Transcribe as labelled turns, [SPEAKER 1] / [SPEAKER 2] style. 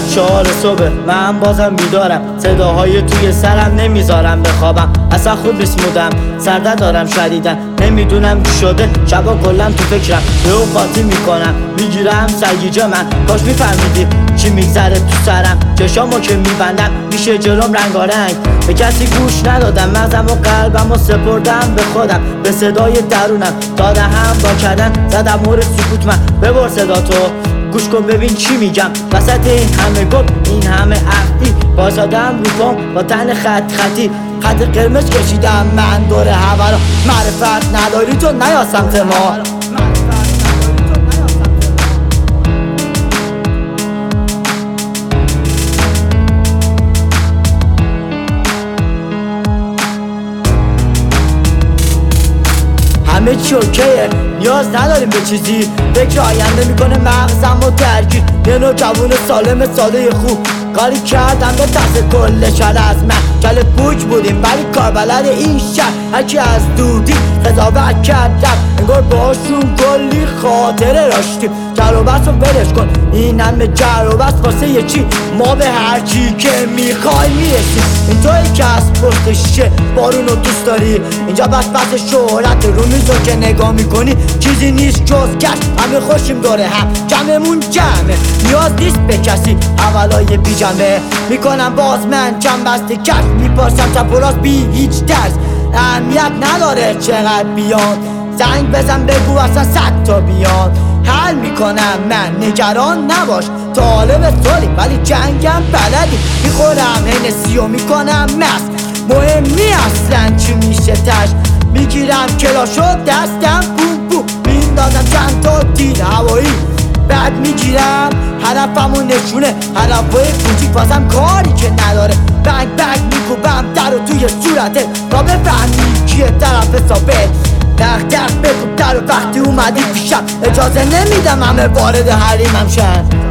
[SPEAKER 1] ساعت 4 صبح من بازم بیدارم، صداهای توی سرم نمیذارم بخوابم. اصلا خوب نیست مودم، سرده دارم شدیدن، نمیدونم چی شده، شبا کلم تو فکرم. یهو قاطی میکنم میگیرم سرگیجه من، کاش میفهمیدی چی میگذره تو سرم. چشامو که میبندم میشه جلوم رنگارنگ، به کسی گوش ندادم، مغزم و قلبم و سپردم به خودم، به صدای درونم داده هم با کردن زدم مورد سکوت. من ببر صداتو گوش کن ببین چی میگم، وسط این همه گفت این همه عقلی بازادم رو پام با تن خطی خط قرمز کشیدم من دور هوا رو. معرفت نداری تو نیا سمت ما، همه چی اوکیه، نیاز نداریم به چیزی. فکر آینده میکنه مغزم و درگیر، یه نوع جوون سالم ساده خوب کاری کردم به دست کل شهر از من. کل پوچ بودیم ولی کاربلد این شهر، هرکی از دودی قضاوت کردم، انگار باشون کلی خاطره داشتیم. جر و بس رو برش کن، این همه جر و بس واسه یه چی؟ ما به هرچی که میخوای میرسیم. این توی که از پشتشه بارون رو دوست داری، اینجا بس شهرت رو میزو که نگاه میکنی چیزی نیست جز کش. همه خوشیم داره هم جمعمون جمعه، نیاز نیست به کسی اولای بی جمعه. میکنم باز من جمع بسته کش، میپارسم چپ و راست بی هیچ ترس. اهمیت نداره چقدر بیان، زنگ بزن بگو اصلا 100 تا بیان. حل میکنم من نگران نباش، طالب سالی ولی جنگم بلدی. میخورم هنسی و میکنم مست، مهم نی اصلا چی میشه تش. میگیرم کلاشو دستم بوم بوم، میندازم چند تا تیر هوایی. بعد میگیرم هدفمو نشونه، هدفای کوچیک واسم کاری که نداره. بنگ بنگ میکوبم در و توی صورته تا بفهمی کیه طرف ثابت. دق دق بکوب در و وقتی اومدی پیشم اجازه نمیدم همه وارد حریمم شن.